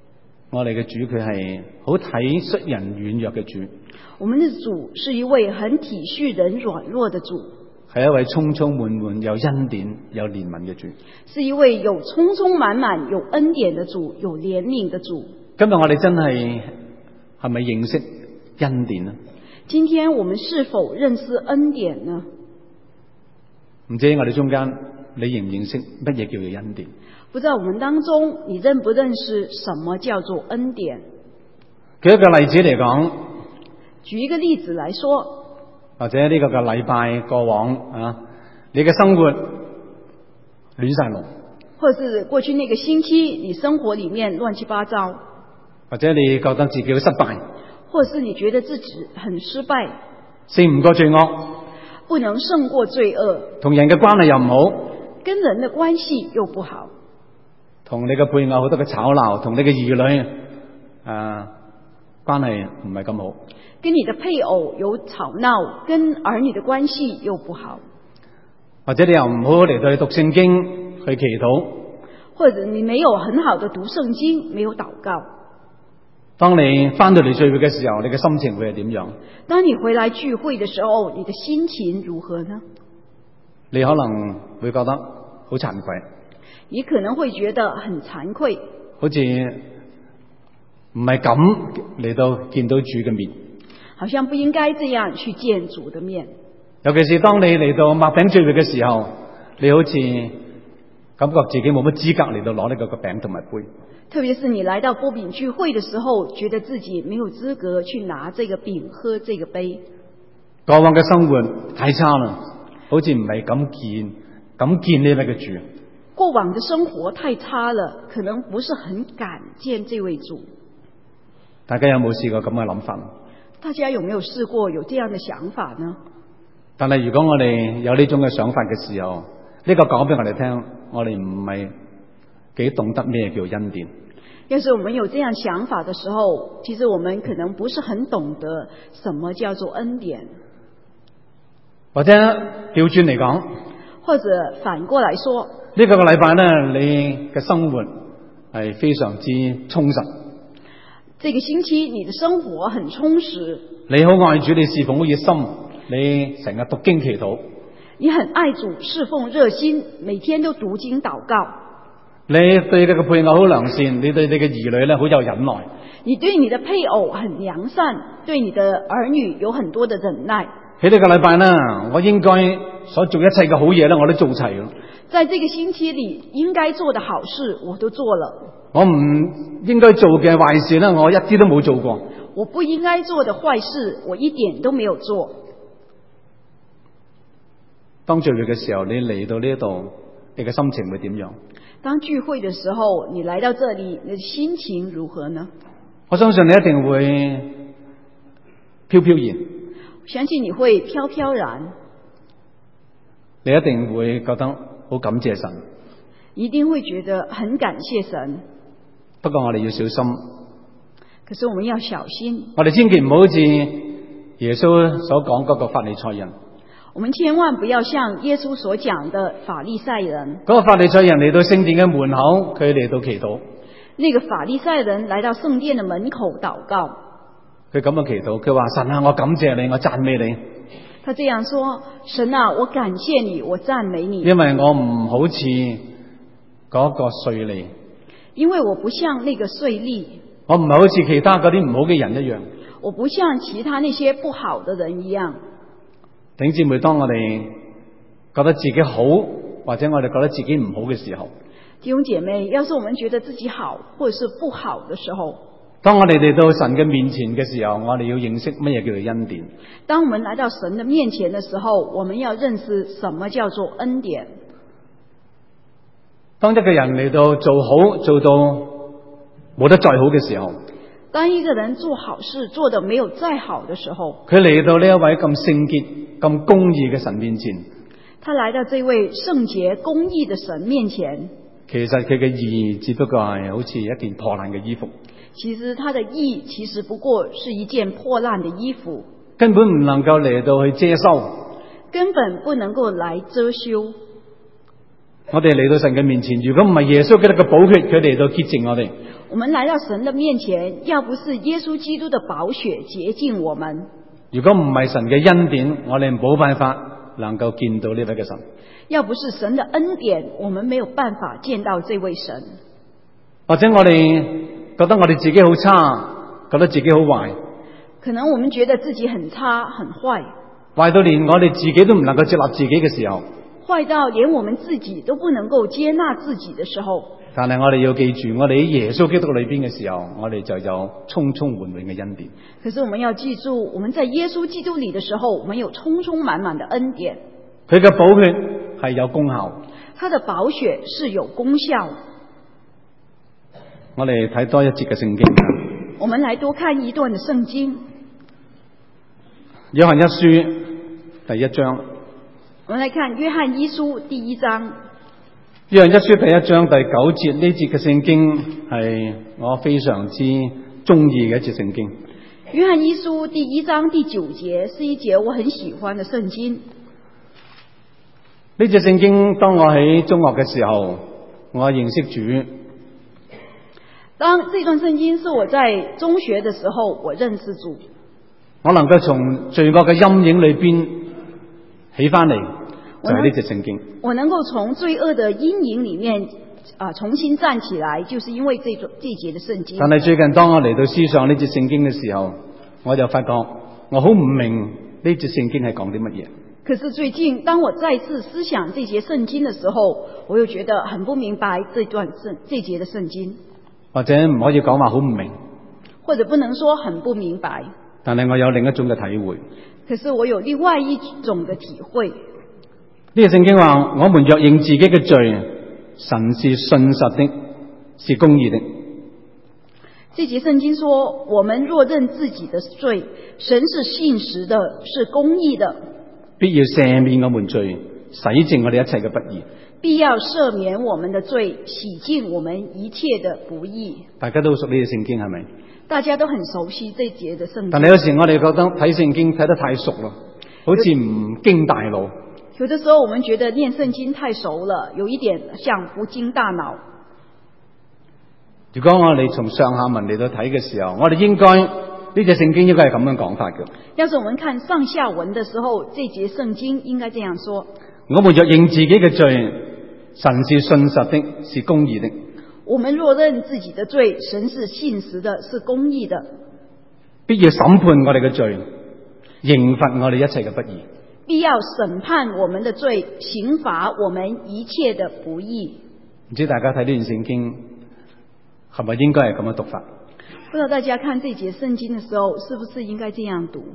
我哋嘅主佢係好體恤人軟弱嘅主， 我們的主是一位很體恤人軟弱的主， 係一位充充滿滿有恩典有憐憫嘅主， 是一位有充充滿滿有恩典的主，有憐憫的主。 今日我哋真係係咪認識恩典呢？ 今天我們是否認識恩典呢？ 唔知我哋中間你認唔認識乜嘢叫做恩典？ 不知道我們當中你認不認識什麼叫做恩典？ 舉一個例子嚟講， 舉一個例子來說， 或者呢個嘅禮拜過往啊，你嘅生活亂晒龍， 或是過去那個星期你生活裏面亂七八糟， 或者你覺得自己好失敗， 或是你覺得自己很失敗， 勝唔過罪惡， 不能勝過罪惡， 同人嘅關係又唔好， 跟人的關係又不好， 同你嘅配偶好多嘅吵鬧，同你嘅兒女啊關係唔係咁好， 跟你的配偶有吵鬧，跟兒女的關係又不好， 或者你又唔好嚟到去讀聖經去祈禱， 或者你沒有很好的讀聖經，沒有禱告。 當你翻到嚟聚會嘅時候，你嘅心情會係點樣？ 當你回來聚會的時候，你的心情如何呢？ 你可能會覺得好慚愧， 你可能會覺得很慚愧， 好似唔係咁嚟到見到主嘅面， 好像不應該這樣去見主的面。 尤其是當你嚟到擘餅聚會嘅時候，你好似感覺自己冇乜資格嚟到攞呢個個餅同埋杯。 特別是你來到擘餅聚會的時候，覺得自己沒有資格去拿這個餅喝這個杯。 過往嘅生活太差啦，好似唔係咁見咁見呢位嘅主。 過往的生活太差了，可能不是很敢見這位主。 大家有冇試過咁嘅諗法？ 大家有沒有試過有這樣的想法呢？ 但係如果我哋有呢種嘅想法嘅時候，呢個講俾我哋聽，我哋唔係幾懂得咩叫恩典。 要是我們有這樣想法的時候，其實我們可能不是很懂得什麼叫做恩典。 或者調轉嚟講， 或者反過來說， 呢個個禮拜呢，你嘅生活係非常之充實。 這個星期你的生活很充實， 你好愛主，你侍奉好熱心，你成日讀經祈禱， 你很愛主，侍奉熱心，每天都讀經禱告。 你對你嘅配偶好良善，你對你嘅兒女咧好有忍耐。 你對你的配偶很良善，對你的兒女有很多的忍耐。 喺呢個禮拜呢，我應該所做一切嘅好嘢咧，我都做齊咯。 在這個星期裏，應該做的好事我都做了。 我唔應該做嘅壞事咧，我一啲都冇做過。 我不應該做的壞事，我一點都沒有做。 當聚會嘅時候，你嚟到呢度，你嘅心情會點樣？ 當聚會的時候，你來到這裏，你的心情如何呢？ 我相信你一定會飄飄然。 我相信你會飄飄然。 你一定會覺得好感謝神。 一定會覺得很感謝神。 不過我哋要小心。 可是我們要小心。 我哋千祈唔好好似耶穌所講嗰個法利賽人。 我們千萬不要像耶穌所講的法利賽人。 嗰個法利賽人嚟到聖殿嘅門口，佢嚟到祈禱。 那個法利賽人來到聖殿的門口禱告。 佢咁樣祈禱，佢話：神啊，我感謝你，我讚美你。 他這樣說：神啊，我感謝你，我讚美你。 因為我唔好似嗰個稅吏。 因為我不像那個稅吏。 我唔係好似其他嗰啲唔好嘅人一樣。 我不像其他那些不好的人一樣。 弟兄姊妹，當我哋覺得自己好，或者我哋覺得自己唔好嘅時候， 弟兄姐妹，要是我們覺得自己好或者是不好的時候， 當我哋嚟到神嘅面前嘅時候，我哋要認識乜嘢叫做恩典。 當我們來到神的面前的時候，我們要認識什麼叫做恩典。當一個人嚟到做好做到冇得再好嘅時候，當一個人做好事做得沒有再好的時候，佢嚟到呢一位咁聖潔咁公義嘅神面前，他來到這位聖潔公義的神面前，其實佢嘅義只不過係好似一件破爛嘅衣服。其實他的義其實不過是一件破爛的衣服，根本唔能夠嚟到去遮羞，根本不能夠來遮羞。我哋嚟到神嘅面前，如果唔係耶穌基督嘅寶血，佢嚟到潔淨我哋， 我們來到神的面前，要不是耶穌基督的寶血潔淨我們， 如果唔係神嘅恩典，我哋冇辦法能夠見到呢位嘅神。 要不是神的恩典，我們沒有辦法見到這位神。 或者我哋覺得我哋自己好差，覺得自己好壞， 可能我們覺得自己很差很壞， 壞到連我哋自己都唔能夠接納自己嘅時候， 壞到連我們自己都不能夠接納自己的時候， 但係我哋要記住，我哋喺耶穌基督裏邊嘅時候，我哋就有充充滿滿嘅恩典。 可是我們要記住，我們在耶穌基督裏的時候，我們有充充滿滿的恩典。 佢嘅寶血係有功效， 他的寶血是有功效。 我哋睇多一節嘅聖經。 我們來多看一段的聖經。 約翰一書第一章。 我們來看約翰一書第一章。 約翰一書第一章第九節，呢節嘅聖經係我非常之中意嘅一節聖經。 約翰一書第一章第九節是一節我很喜歡的聖經。呢節聖經當我喺中學嘅時候，我認識主。當這段聖經是我在中學的時候，我認識主。我能夠從罪惡嘅陰影裏邊起翻嚟，就係呢節聖經。我能夠從罪惡的陰影裏面啊、呃、重新站起來，就是因為這這節的聖經。但係最近當我嚟到思想呢節聖經嘅時候，我就發覺我好唔明呢節聖經係講啲乜嘢。可是最近當我再次思想這節聖經的時候，我又覺得很不明白這段聖這節的聖經。或者唔可以講話好唔明，或者不能說很不明白。但係我有另一種嘅體會。可是我有另外一種嘅體會。呢個聖經話：我們若認自己嘅罪，神是信實的，是公義的。這節聖經說：我們若認自己的罪，神是信實的，是公義的，必要赦免我們罪，洗淨我哋一切嘅不義。必要赦免我們的罪，洗淨我們一切的不義。大家都熟呢個聖經係咪？大家都很熟悉這節的聖經。但係有時我哋覺得睇聖經睇得太熟啦，好似唔經大腦。有的時候我們覺得念聖經太熟了，有一點像不經大腦。如果我哋從上下文嚟到睇嘅時候，我哋應該呢節聖經應該係咁樣講法嘅。要是我們看上下文的時候，這節聖經應該這樣說：我們若認自己嘅罪，神是信實的，是公義的。我們若認自己的罪，神是信實的，是公義的。必要審判我哋嘅罪，刑罰我哋一切嘅不義。必要審判我們的罪，刑罰我們一切的不義。唔知大家睇呢段聖經係咪應該係咁樣讀法？不知道大家看這節聖經的時候，是不是應該這樣讀？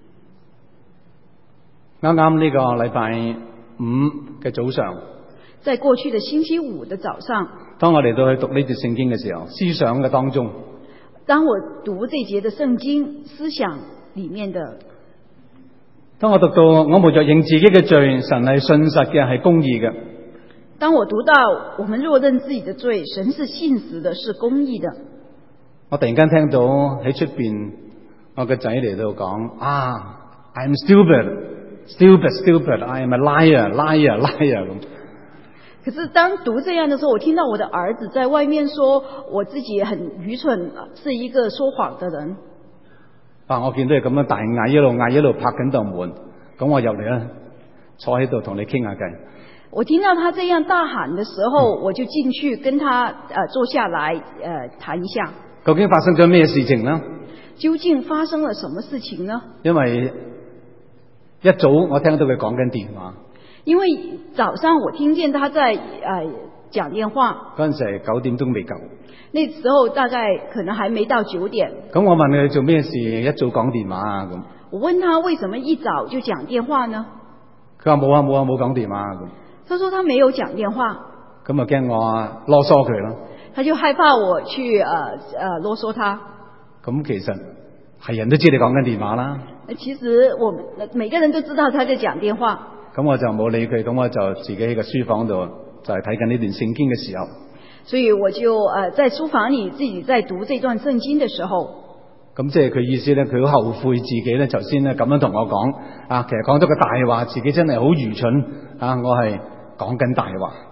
啱啱呢個禮拜五嘅早上，在過去的星期五的早上，當我嚟到去讀呢節聖經嘅時候，思想嘅當中，當我讀這節的聖經，思想裏面的，當我讀到我們若認自己嘅罪，神係信實嘅，係公義嘅。當我讀到我們若認自己的罪，神是信實的，是公義的。我突然間聽到喺出邊我個仔嚟到講啊 I'm stupid，stupid stupid，I am a liar liar liar 咁。可是當讀這樣的時候，我聽到我的兒子在外面說我自己很愚蠢，是一個說謊的人。啊！我見到佢咁樣大嗌，一路嗌一路拍緊道門，咁我入嚟啦，坐喺度同你傾下偈。我聽到他這樣大喊的時候，嗯、我就進去跟他呃坐下來呃談一下。究竟發生咗咩事情呢？究竟發生了什麼事情呢？因為一早我聽到佢講緊電話。因為早上我聽見他在呃講電話。嗰陣時係九點鐘未夠。那時候大概可能還沒到九點。咁我問佢做咩事一早講電話啊？咁我問他為什麼一早就講電話呢？佢話冇啊冇啊冇講電話咁。他說他沒有講電話。咁啊驚我囉嗦佢咯。他就害怕我去呃呃囉嗦他。咁其實係人都知你講緊電話啦。其實我每個人都知道他在講電話。咁我就冇理佢，咁我就自己喺個書房度就係睇緊呢段聖經嘅時候。所以我就呃在書房裏自己在讀這段聖經的時候。咁即係佢意思咧，佢好後悔自己咧，頭先咧咁樣同我講啊，其實講咗個大話，自己真係好愚蠢啊！我係講緊大話。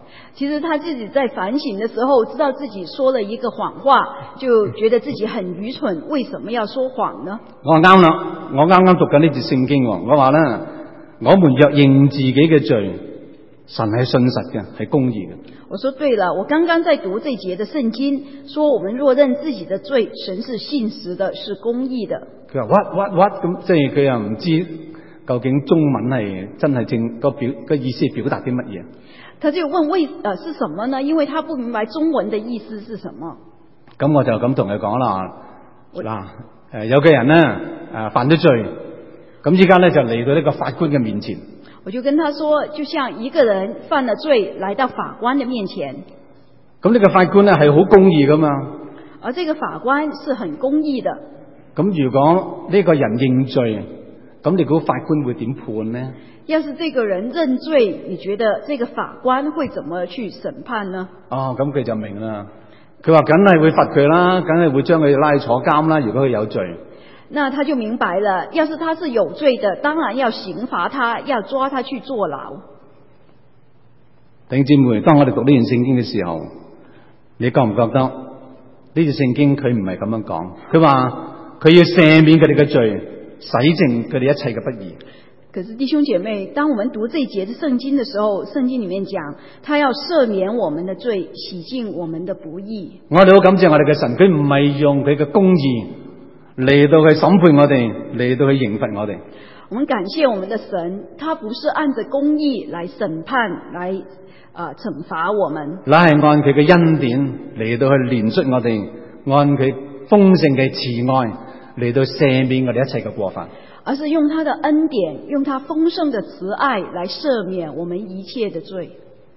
其實他自己在反省的時候，知道自己說了一個謊話，就覺得自己很愚蠢，為什麼要說謊呢？ 我話啱啦，我啱啱讀緊呢節聖經，我話咧，我們若認自己嘅罪，神係信實嘅，係公義嘅。 我說對了，我剛剛在讀這節的聖經，說我們若認自己的罪，神是信實的，是公義的。 佢話 what what what 咁，即係佢又唔知究竟中文係真係正個表個意思係表達啲乜嘢。 他就問為呃是什麼呢？因為他不明白中文的意思是什麼。 咁我就咁同佢講啦，嗱，誒有個人咧誒犯咗罪，咁依家咧就嚟到呢個法官嘅面前。 我就跟他說，就像一個人犯了罪，來到法官的面前。 咁呢個法官咧係好公義噶嘛？ 而這個法官是很公義的。 咁如果呢個人認罪，咁你估法官會點判呢？ 要是這個人認罪，你覺得這個法官會怎麼去審判呢？哦， 咁佢就明啦。佢話梗係會罰佢啦，梗係會將佢拉去坐監啦。如果佢有罪， 那他就明白了。要是他是有罪的，當然要刑罰他，要抓他去坐牢。弟兄姊妹，當我哋讀呢段聖經嘅時候，你覺唔覺得呢段聖經佢唔係咁樣講？佢話佢要赦免佢哋嘅罪，洗淨佢哋一切嘅不義。 可是弟兄姐妹，當我們讀這一節的聖經的時候，聖經裏面講，他要赦免我們的罪，洗淨我們的不義。 我哋好感謝我哋嘅神，佢唔係用佢嘅公義嚟到去審判我哋，嚟到去刑罰我哋。 我們感謝我們的神，他不是按着公義來審判，來啊、呃、懲罰我們， 乃係按佢嘅恩典嚟到去憐恤我哋，按佢豐盛嘅慈愛嚟到赦免我哋一切嘅過犯。 而是用他的恩典，用他豐盛的慈愛來赦免我們一切的罪。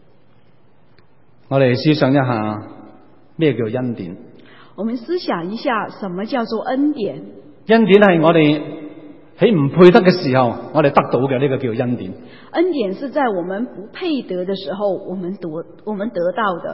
我哋思想一下咩叫恩典？ 我們思想一下什麼叫做恩典？ 恩典係我哋喺唔配得嘅時候，我哋得到嘅，呢個叫恩典。 恩典是在我們不配得的時候，我們得我們得到的。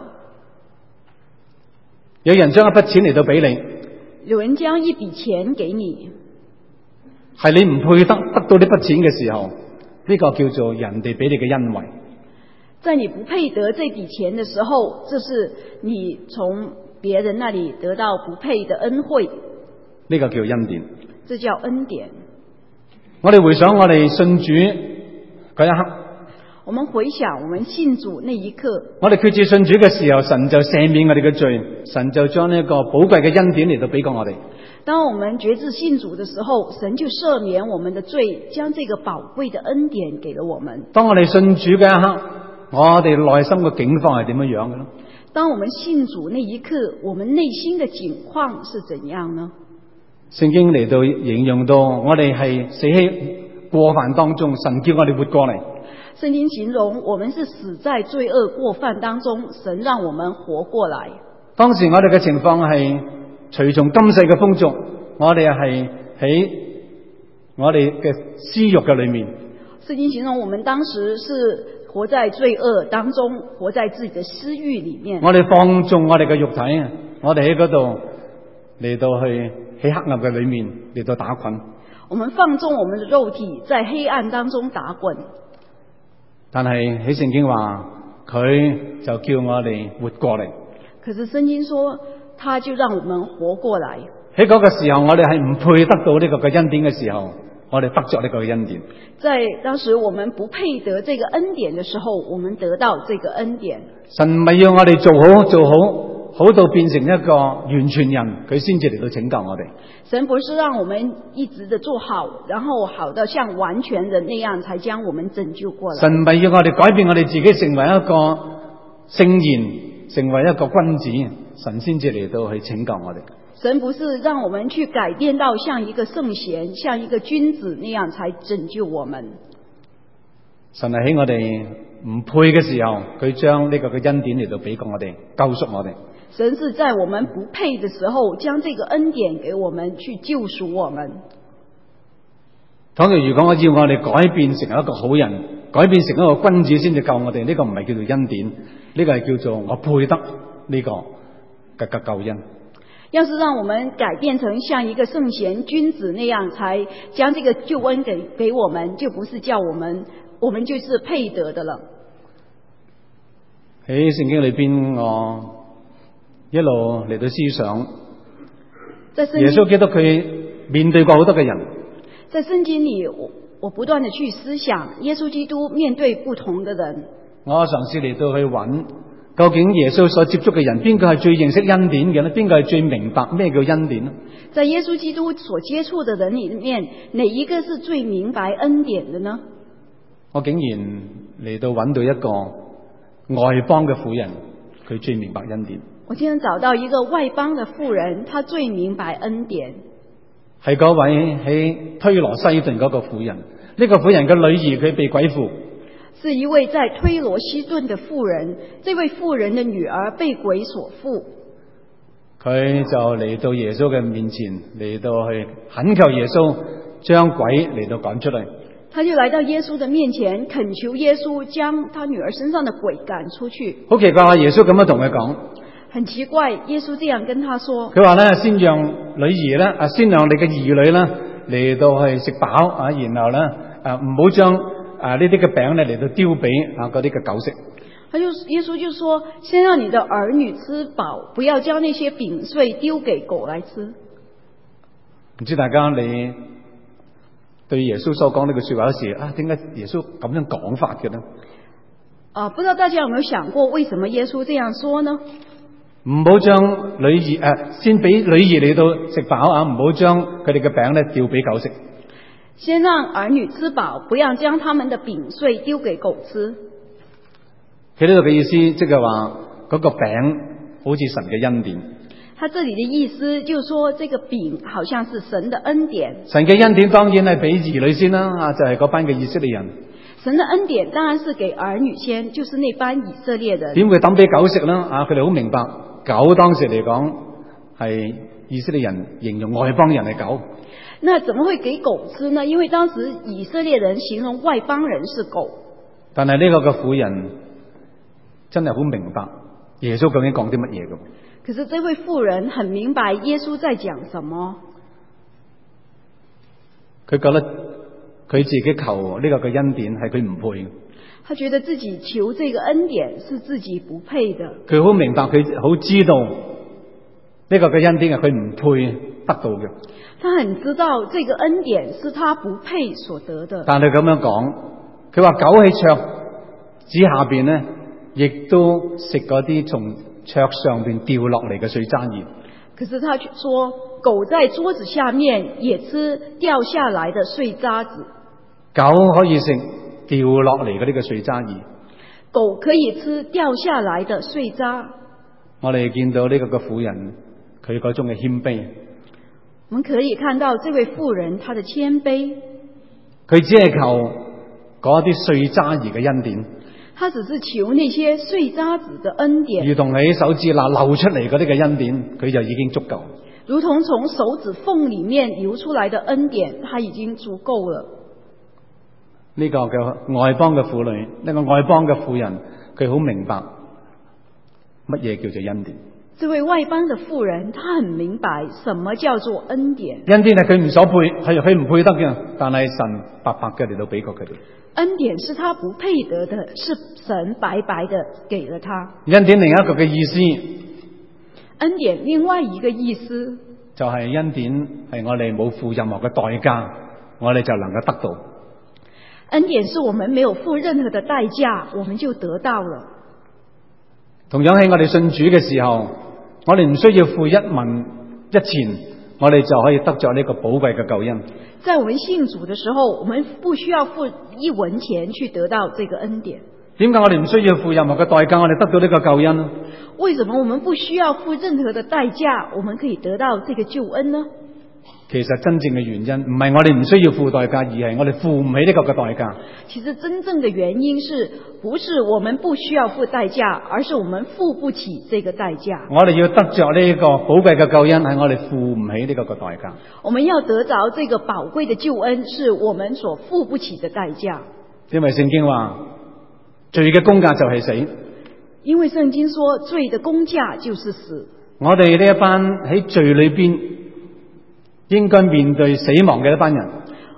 有人將一筆錢嚟到俾你， 有人將一筆錢給你。 係你唔配得得到呢筆錢嘅時候，呢個叫做人哋俾你嘅恩惠。 在你不配得這筆錢的時候，這是你從別人那裡得到不配的恩惠。 呢個叫恩典。 這叫恩典。 我哋回想我哋信主嗰一刻， 我們回想我們信主那一刻， 我哋決志信主嘅時候，神就赦免我哋嘅罪，神就將呢個寶貴嘅恩典嚟到俾過我哋。 當我們決志信主的時候，神就赦免我們的罪，將這個寶貴的恩典給了我們。 當我哋信主嘅一刻，我哋內心嘅境況係點樣樣嘅呢？ 當我們信主那一刻，我們內心的境況是怎樣呢？ 聖經嚟到形容到我哋係死喺過犯當中，神叫我哋活過嚟。 聖經形容我們是死在罪惡過犯當中，神讓我們活過來。 當時我哋嘅情況係隨從今世嘅風俗，我哋係喺我哋嘅私欲嘅裏面。 聖經形容我們當時是活在罪惡當中，活在自己的私欲裏面。 我哋放縱我哋嘅肉體，我哋喺嗰度嚟到去喺黑暗嘅裏面嚟到打滾。 我們放縱我們的肉體，在黑暗當中打滾。 但係喺聖經話，佢就叫我哋活過嚟。 可是聖經說，他就讓我們活過來。 喺嗰個時候，我哋係唔配得到呢個嘅恩典嘅時候，我哋得着呢個嘅恩典。 在當時我們不配得這個恩典的時候，我們得到這個恩典。 神唔係要我哋做好做好，好到變成一個完全人，佢先至嚟到拯救我哋。 神不是讓我們一直的做好，然後好到像完全人那樣，才將我們拯救過來。 神唔係要我哋改變我哋自己，成為一個聖賢，成為一個君子，神先至嚟到去拯救我哋。 神不是讓我們去改變到像一個聖賢，像一個君子那樣才拯救我們。 神係喺我哋唔配嘅時候，佢將呢個嘅恩典嚟到俾過我哋，救贖我哋。 神是在我們不配的時候，將這個恩典給我們，去救贖我們。倘若如果我要我哋改變成一個好人，改變成一個君子先至救我哋，呢個唔係叫做恩典，呢個係叫做我配得呢個嘅救恩。 要是讓我們改變成像一個聖賢君子那樣，才將這個救恩給給我們，就不是叫我們，我們就是配得的了。 喺聖經裏邊，我一路嚟到思想，耶穌基督佢面對過好多嘅人。 在聖經裏，我我不斷地去思想，耶穌基督面對不同的人。 我嘗試嚟到去揾，究竟耶穌所接觸嘅人，邊個係最認識恩典嘅呢？邊個係最明白咩叫恩典呢？ 在耶穌基督所接觸的人裏面，哪一個是最明白恩典的呢？ 我竟然嚟到揾到一個外邦嘅婦人，佢最明白恩典。 我竟然找到一個外邦嘅婦人，他最明白恩典， 係嗰位喺推羅西頓嗰個婦人。呢、這個婦人嘅女兒佢被鬼附， 是一位在推羅西頓的婦人。這位婦人的女兒被鬼所附， 佢就嚟到耶穌嘅面前，嚟到去懇求耶穌將鬼嚟到趕出嚟。 他就來到耶穌的面前，懇求耶穌將他女兒身上的鬼趕出去。 好奇怪啊！耶穌咁樣同佢講， 很奇怪，耶穌這樣跟他說， 佢話咧，先讓女兒咧，啊，先讓你嘅兒女咧嚟到去食飽啊，然後咧啊唔好將啊呢啲嘅餅咧嚟到丟俾啊嗰啲嘅狗食。 他就耶穌就說，先讓你的兒女吃飽，不要將那些餅碎丟給狗來吃。 唔知大家你對耶穌所講呢句說話時啊，點解耶穌咁樣講法嘅呢？ 啊，不知道大家有沒有想過，為什麼耶穌這樣說呢？ 唔好將女兒誒、啊，先俾女兒嚟到食飽啊，唔好將佢哋嘅餅咧丟俾狗食。 先讓兒女吃飽，不要將他們的餅碎丟給狗吃。 佢呢度嘅意思，即係話嗰個餅好似神嘅恩典。 他這裏的意思就是說，這個餅好像是神的恩典。 神嘅恩典當然係俾兒女先啦，啊，就係、是、嗰班嘅以色列人。 神的恩典當然是給兒女先，就是那班以色列人。 點會抌俾狗食呢？啊，佢哋好明白，狗當時嚟講係以色列人形容外邦人係狗。 那怎麼會給狗吃呢？因為當時以色列人形容外邦人是狗。 但係呢個嘅婦人真係好明白耶穌究竟講啲乜嘢嘅。 可是這位婦人很明白耶穌在講什麼。佢覺得佢自己求呢個嘅恩典係佢唔配。 他覺得自己求這個恩典是自己不配的。 佢好明白，佢好知道呢個嘅恩典係佢唔配得到嘅。 他很知道這個恩典是他不配所得的。 但係咁樣講，佢話狗喺桌子下邊呢，亦都食嗰啲從桌上邊掉落嚟嘅碎渣兒。 可是他說，狗在桌子下面也吃掉下來的碎渣子。 狗可以食掉落嚟嗰啲嘅碎渣兒。 狗可以吃掉下來的碎渣。 我哋見到呢個嘅婦人，佢嗰種嘅謙卑。 我們可以看到這位婦人，她的謙卑。 佢只係求嗰啲碎渣兒嘅恩典。 他只是求那些碎渣子的恩典， 如同喺手指罅流出嚟嗰啲嘅恩典，佢就已經足夠。 如同從手指縫裏面流出來的恩典，他已經足夠了。 呢個嘅外邦嘅婦女，呢個外邦嘅婦人，佢好明白乜嘢叫做恩典。 這位外邦的婦人，她很明白什麼叫做恩典。 恩典係佢唔所配，係佢唔配得嘅，但係神白白嘅嚟到俾過佢哋。 恩典是他不配得的，是神白白的給了他。 恩典另一個嘅意思， 恩典另外一個意思就係恩典係我哋冇付任何嘅代價，我哋就能夠得到。 恩典是我們沒有付任何的代價，我們就得到了。 同樣喺我哋信主嘅時候，我哋唔需要付一文一錢，我哋就可以得着呢個寶貴嘅救恩。 在我們信主的時候，我們不需要付一文錢去得到這個恩典。 點解我哋唔需要付任何嘅代價，我哋得到呢個救恩呢？ 為什麼我們不需要付任何的代價，我們可以得到這個救恩呢？ 其實真正嘅原因唔係我哋唔需要付代價，而係我哋付唔起呢個嘅代價。 其實真正的原因是不是我們不需要付代價，而是我們付不起這個代價。 我哋要得着呢個寶貴嘅救恩，係我哋付唔起呢個嘅代價。 我們要得着這個寶貴的救恩，是我們所付不起的代價。 因為聖經話罪嘅工價就係死。 因為聖經說罪的工價就是死。 我哋呢一班喺罪裏邊應該面對死亡嘅一班人，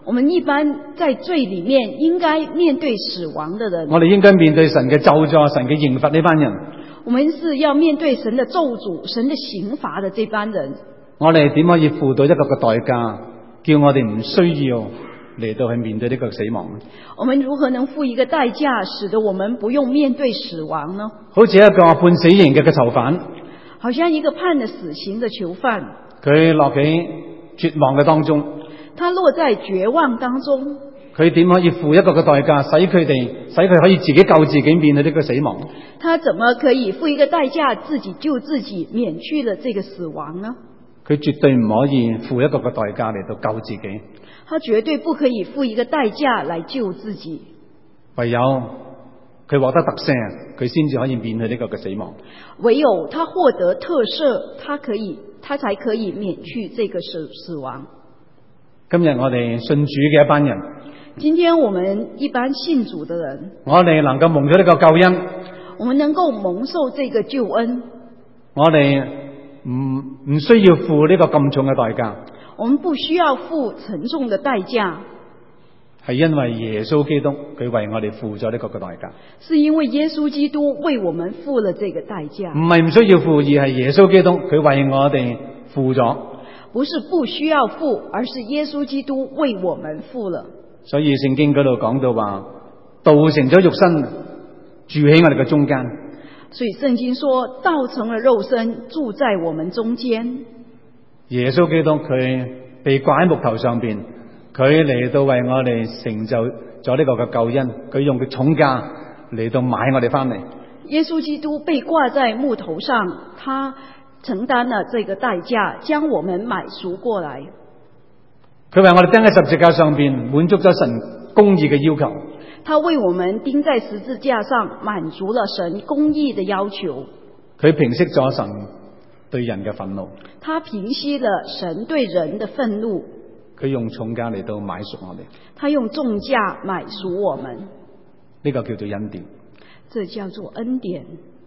我們一般在罪裏面應該面對死亡的人， 我哋應該面對神嘅咒詛、神嘅刑罰呢班人。 我們是要面對神的咒詛、神的刑罰的這班人。 我哋點可以付到一個嘅代價，叫我哋唔需要嚟到去面對呢個死亡？ 我們如何能付一個代價，使得我們不用面對死亡呢？ 好似一個判死刑嘅嘅囚犯， 好像一個判了死刑的囚犯， 佢落喺絕望嘅當中， 他落在絕望當中， 佢點可以付一個嘅代價，使佢哋使佢可以自己救自己，面對呢個死亡？ 他怎麼可以付一個代價，自己救自己，免去了這個死亡呢？ 佢絕對唔可以付一個嘅代價嚟到救自己。 他絕對不可以付一個代價來救自己。 唯有佢獲得特赦，佢先至可以免去呢個嘅死亡。 唯有他獲得特赦，他可以，他才可以免去這個死死亡。 今日我哋信主嘅一班人， 今天我們一般信主的人， 我哋能夠蒙咗呢個救恩， 我們能夠蒙受這個救恩， 我哋唔唔需要付呢個咁重嘅代價。 我們不需要付沉重的代價， 係因為耶穌基督佢為我哋付咗呢個嘅代價。 是因為耶穌基督為我們付了這個代價。 唔係唔需要付，而係耶穌基督佢為我哋付咗。 不是不需要付，而是耶穌基督為我們付了。 所以聖經嗰度講到話，道成咗肉身，住喺我哋嘅中間。 所以聖經說，道成了肉身，住在我們中間。 耶穌基督佢被掛喺木頭上邊，佢嚟到為我哋成就咗呢個嘅救恩，佢用佢重價嚟到買我哋翻嚟。 耶穌基督被掛在木頭上，他承擔了這個代價，將我們買贖過來。 佢為我哋釘喺十字架上邊，滿足咗神公義嘅要求。 他為我們釘在十字架上，滿足了神公義的要求。 佢平息咗神對人嘅憤怒。 他平息了神對人的憤怒。 佢用重價嚟到買贖我哋。 他用重價買贖我們。 呢個叫做恩典。 這叫做恩典。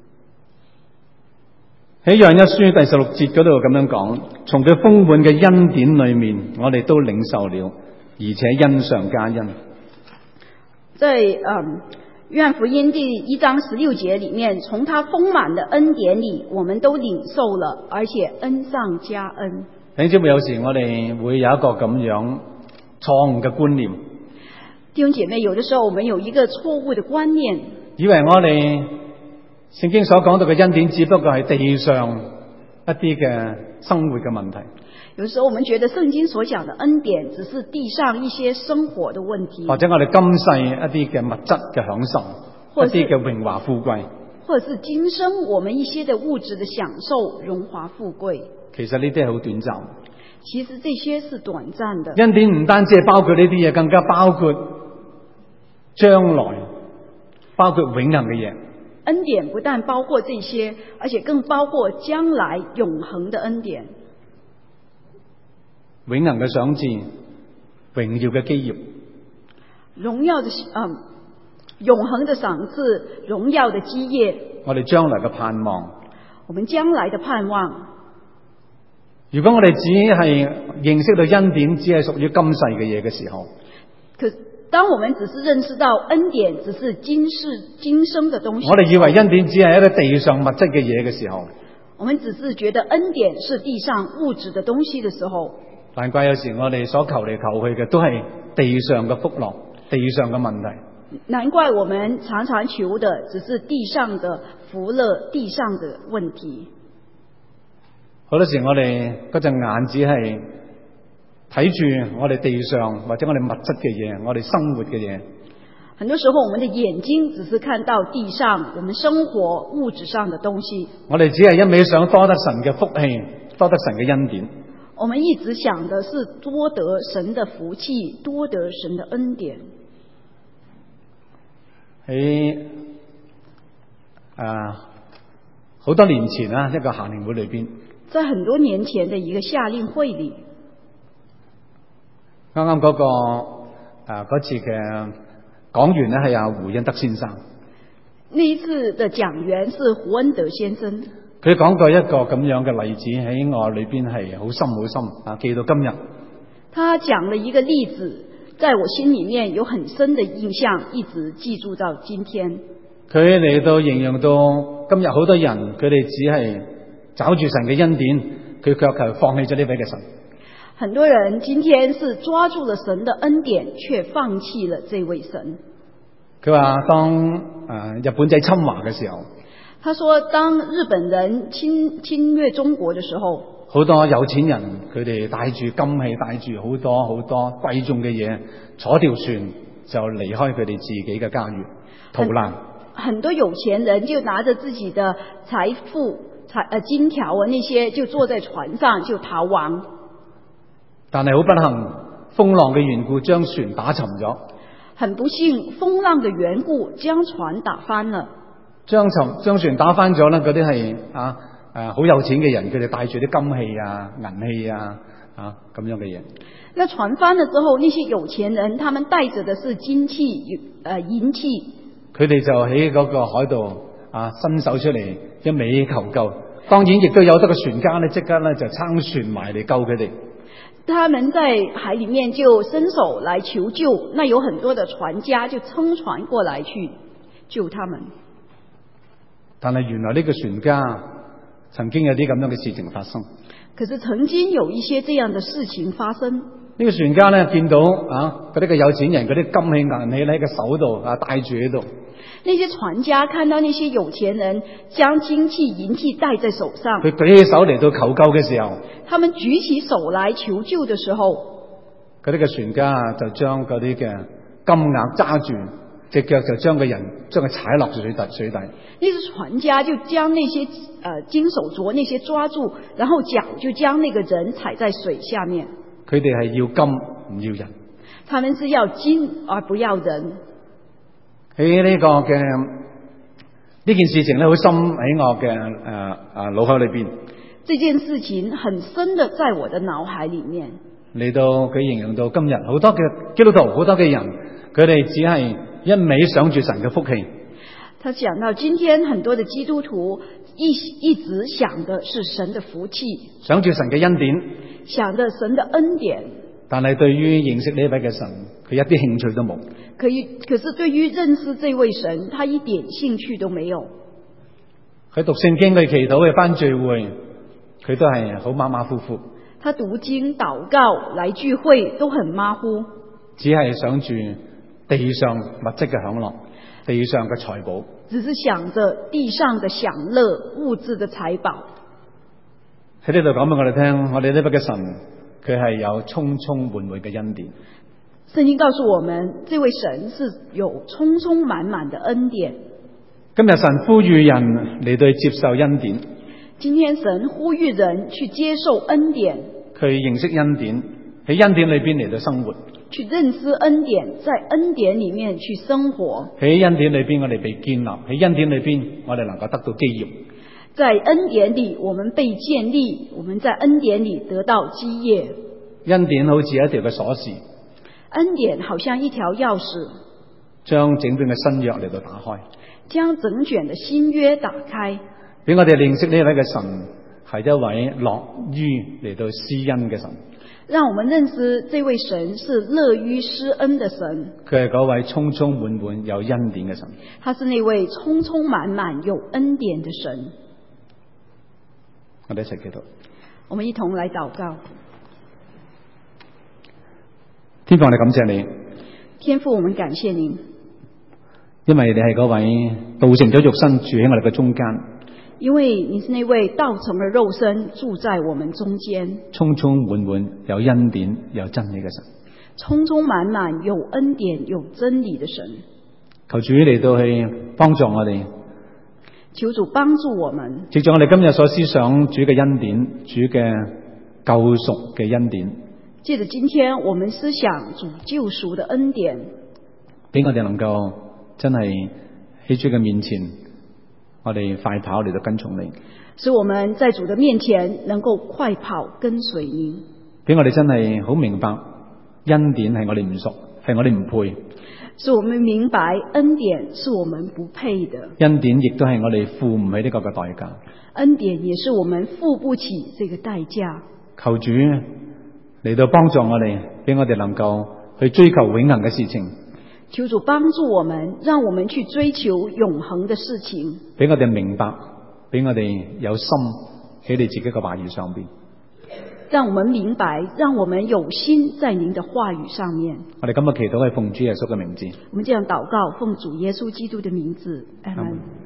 喺約翰一書第十六節嗰度咁樣講，從佢豐滿嘅恩典裏面，我哋都領受了，而且恩上加恩。 在嗯約翰福音第一章十六節裏面，從他豐滿的恩典裏，我們都領受了，而且恩上加恩。 弟兄姊妹，有時我哋會有一個咁樣錯誤嘅觀念。 弟兄姐妹，有的時候我們有一個錯誤的觀念， 以為我哋聖經所講到嘅恩典只不過係地上一啲嘅生活嘅問題。 有時候我們覺得聖經所講的恩典只是地上一些生活的問題， 或者我哋今世一啲嘅物質嘅享受，一啲嘅榮華富貴， 或者是今生我們一些的物質的享受、榮華富貴。 其實呢啲係好短暫。 其實這些是短暫的。 恩典唔單止係包括呢啲嘢，更加包括將來，包括永恆嘅嘢。 恩典不但包括這些，而且更包括將來永恆的恩典。 永恆嘅賞賜，榮耀嘅基業， 榮耀的嗯，永恆的賞賜，榮耀的基業。 我哋將來嘅盼望， 我們將來的盼望。 如果我哋只係認識到恩典只係屬於今世嘅嘢嘅時候， 可當我們只是認識到恩典只是今世今生的東西， 我哋以為恩典只係一個地上物質嘅嘢嘅時候， 我們只是覺得恩典是地上物質的東西的時候， 難怪有時我哋所求嚟求去嘅都係地上嘅福樂，地上嘅問題。 難怪我們常常求的只是地上的福樂，地上的問題。 好多時我哋嗰隻眼只係睇住我哋地上或者我哋物質嘅嘢，我哋生活嘅嘢。 很多時候我們的眼睛只是看到地上我們生活物質上的東西， 我哋只係一味想多得神嘅福氣，多得神嘅恩典。 我們一直想的是多得神的福氣，多得神的恩典。喺啊好多年前啊，一個夏令會裏邊， 在很多年前的一個夏令會裏， 啱啱嗰個啊嗰次嘅講員咧係阿胡恩德先生。 那一次的講員是胡恩德先生。 佢講過一個咁樣嘅例子喺我裏邊係好深好深啊，記到今日。 他講了一個例子， 在我心裏面有很深的印象，一直記住到今天。 佢嚟到形容到今日好多人，佢哋只係找住神嘅恩典，佢卻係放棄咗呢位嘅神。 很多人今天是抓住了神的恩典，卻放棄了這位神。 佢話當誒、呃、日本仔侵華嘅時候， 他說當日本人侵侵略中國的時候， 好多有錢人佢哋帶住金器，帶住好多好多貴重嘅嘢，坐條船就離開佢哋自己嘅家園逃難。 很，很多有錢人就拿着自己的財富財呃金條啊那些，就坐在船上就逃亡。 但係好不幸，風浪嘅緣故將船打沉咗。 很不幸，風浪的緣故將船打翻了。 將沉將船打翻咗咧，嗰啲係啊誒好有錢嘅人，佢哋帶住啲金器啊、銀器啊啊咁樣嘅嘢。 那船翻了之後，那些有錢人，他們帶着的是金器、誒銀器。佢哋就喺嗰個海度啊伸手出嚟，一味求救。當然亦都有得個船家咧，即刻咧就撐船埋嚟救佢哋。 他們在海裏面就伸手來求救，那有很多的船家就撐船過來去救他們。 但係原來呢個船家曾經有啲咁樣嘅事情發生。 可是曾經有一些這樣的事情發生。 呢個船家咧見到啊嗰啲嘅有錢人嗰啲金器銀器咧喺個手度啊帶住喺度。 那些船家看到那些有錢人將金器銀器帶在手上， 佢舉起手嚟到求救嘅時候， 他們舉起手來求救的時候， 嗰啲嘅船家就將嗰啲嘅金額揸住，隻腳就將個人將佢踩落水底水底。 那些船家就將那些呃金手鐲那些抓住，然後腳就將那個人踩在水下面。 佢哋係要金唔要人， 他們是要金而不要人。 喺呢個嘅呢件事情咧，好深喺我嘅誒誒腦海裏邊。 這件事情很深的在我的腦海裏面。 嚟到佢形容到今日好多嘅基督徒，好多嘅人，佢哋只係一味想住神嘅福氣。 他講到今天很多的基督徒一一直想的是神的福氣， 想住神嘅恩典， 想着神的恩典。 但係對於認識呢位嘅神，佢一啲興趣都冇。 可以，可是對於認識這位神，他一點興趣都沒有。 佢讀聖經、佢祈禱、佢返聚會，佢都係好馬馬虎虎。 他讀經、禱告、來聚會都很馬虎， 只係想住地上物質嘅享樂，地上嘅財寶， 只是想着地上的享樂、物質的財寶。 喺呢度講俾我哋聽，我哋呢位嘅神，佢係有充充滿滿嘅恩典。 聖經告訴我們，這位神是有充充滿滿的恩典。 今日神呼籲人嚟到接受恩典。 今天神呼籲人去接受恩典， 佢認識恩典，喺恩典裏邊嚟到生活。 去認識恩典，在恩典裏面去生活。 喺恩典裏邊，我哋被建立；喺恩典裏邊，我哋能夠得到基業。 在恩典裏，我們被建立；我們在恩典裏得到基業。 恩典好似一條嘅鎖匙， 恩典好像一條鑰匙， 將整卷嘅新約嚟到打開， 將整卷嘅新約打開， 俾我哋認識呢位嘅神係一位樂於嚟到施恩嘅神。 讓我們認識這位神是樂於施恩的神。 佢係嗰位充充滿滿有恩典嘅神。 他是那位充充滿滿有恩典的神。 我哋一齊祈禱。 我們一同來禱告。 天父，我哋感謝你。 天父，我們感謝您， 因為你係嗰位道成咗肉身住喺我哋嘅中間。 因為你是那位道成了肉身住在我們中間， 充充滿滿有恩典有真理嘅神。 充充滿滿有恩典有真理的神。 求主嚟到去幫助我哋。 求主幫助我們。 藉住我哋今日所思想主嘅恩典，主嘅救贖嘅恩典。 借着今天我們思想主救贖的恩典， 俾我哋能夠真係喺主嘅面前，我哋快跑嚟到跟從你。 使我們在主的面前能夠快跑跟隨你。 俾我哋真係好明白，恩典係我哋唔熟，係我哋唔配。 使我們明白恩典是我們不配的。 恩典亦都係我哋付唔起呢個嘅代價。 恩典也是我們付不起這個代價。 求主嚟到幫助我哋，俾我哋能夠去追求永恆嘅事情， 求主幫助我們，讓我們去追求永恆的事情， 俾我哋明白，俾我哋有心喺你自己嘅話語上邊。 讓我們明白，讓我們有心在您的話語上面。 我哋今日祈禱係奉主耶穌嘅名字。 我們這樣禱告，奉主耶穌基督的名字，阿們。